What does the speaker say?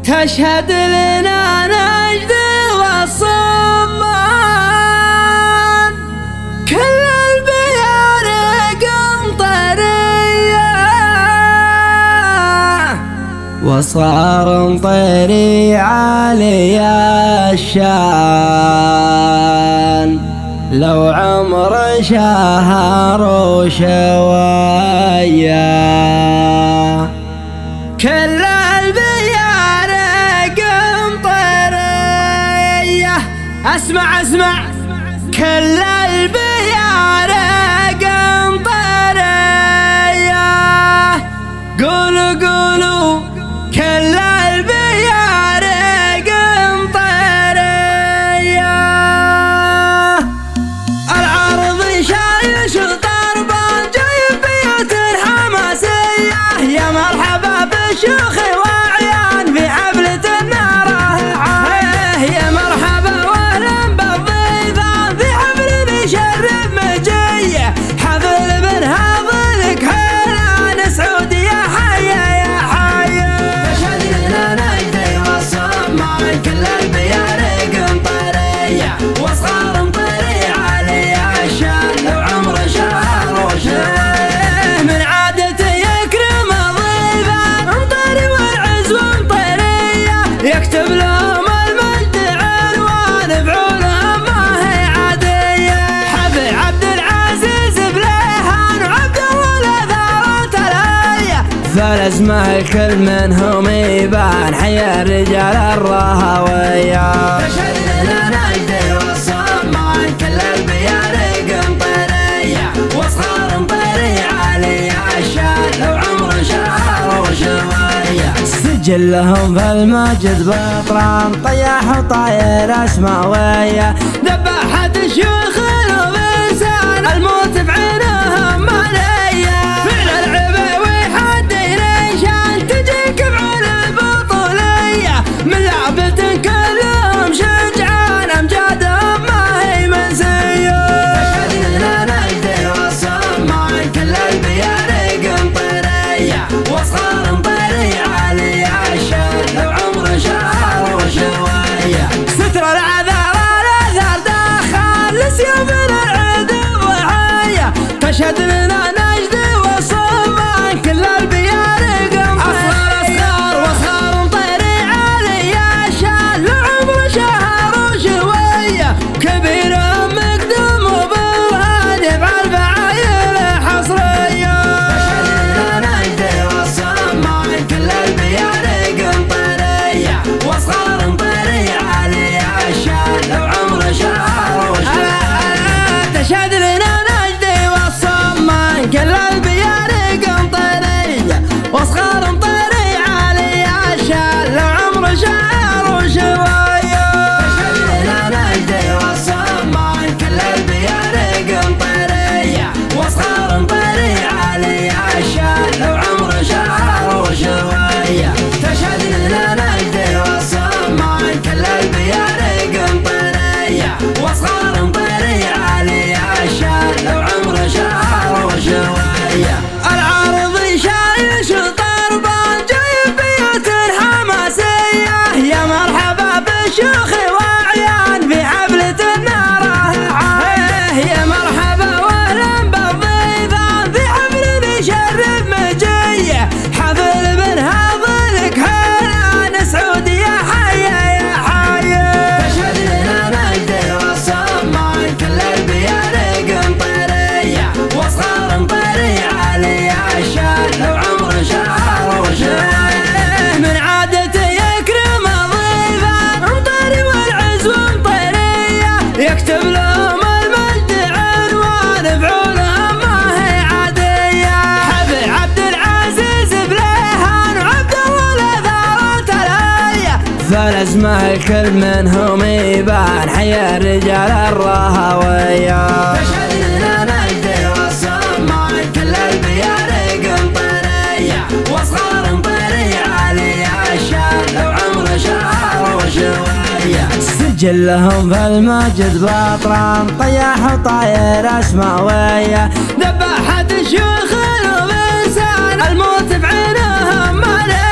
تشهد لنا نجد والصمان، كل البيار قنطرية وصار طيري عالي الشان، لو عمر شهر وشوية كل البيار قنطرية. اسمع كل البيار قنطرية، قولوا كل البيار قنطرية. العرض شايش ضربان جايب بيوت الحماسية، يا مرحبا بالشيوخ واعيان في حفلة الناره عايه، يا مرحبا واهلا بالضيفان في حفل يشرف مجيه، حفل من هذلك حيلان سعود يا حيه يا حيه. تشهد لنا نجدي والصمان، كل البيار قنطريه وصغار مطري علي الشان، لو عمر شهر وشويه من عادته يكرم الضيفان، مطري والعز ومطريه يكتب لهم المجد عنوان بعولهم ما هي عاديه. حفل عبد العزيز بليهان وعبد الله ثروت الايه، فالاسماء الكل منهم يبان حيا الرجال الرهويه. تشهد لنا نجدي والصمان، كل البيار قنطريه وصغار مطري علي الشان، لو عمر شهر وشويه سجلهم في المجد بطران، طياح وطاير اسماويه، ذبحت الشيوخ الانسان الموت بعينهم منيه، فعل العبوي حدي ليشان تجيك بعون البطوليه، من لعبة كلهم شجعان امجادهم ما هي منسيه. تشهد لنا نجدي والصمان، كل البيار قنطريه وصغار مطري علي الشان، لو عمر شهر وشويه ستر العذار الاثار دخل لسيوف العيد الضحيه. تشهد لنا نجدي والصمان، كل البيار قنطريه وصغار مطري علي الشان، لو عمر شهر وشويه كبير مقدم وبوهان يفعل فعايل حصريه. تشهد لنا نجدي والصمان، كل البيار قنطريه وصغار مطري علي الشان، لو عمر شهر وشويه. تشهد لنا نجدي والصمان، كل البيار قنطريه وصغار مطري علي الشان، لو عمر شهر وشويه. تشهد لنا نجدي والصمان، كل البيار قنطريه وصغار مطري علي الشان، لو عمر شهر وشويه. تشهد لنا نجدي والصمان، كل البيار قنطريه وصغار مطري علي الشان، لو عمر شهر وشويه. العارض شايش ضربان جايب بيوت الحماسيه، يا مرحبا بالشيوخ واعيان في حفلة الناره عايه، يا مرحبا واهلا بالضيفان في حفل يشرف مجيه، حفل من هذلك حيلان سعود يا حيه يا حيه. تشهد لنا نجدي والصمان، كل البيار قنطريه وصغار مطري علي الشان، لو عمر شهر وشويه من عادته يكرم الضيفان، مطري والعز ومطريه يكتب لهم المجد عنوان بعولهم ما هي عاديه. حفل عبد العزيز بليهان وعبد الله ثروت الايه، فالاسماء الكل منهم يبان حيا الرجال الرهويه. تشهد لنا نجدي والصمان، كل البيار قنطريه وصغار مطري علي الشان، لو عمر شهر وشويه سجلهم في المجد بطران، طياح وطاير اسماويه، ذبحت الشيوخ الانسان الموت بعينهم منيه،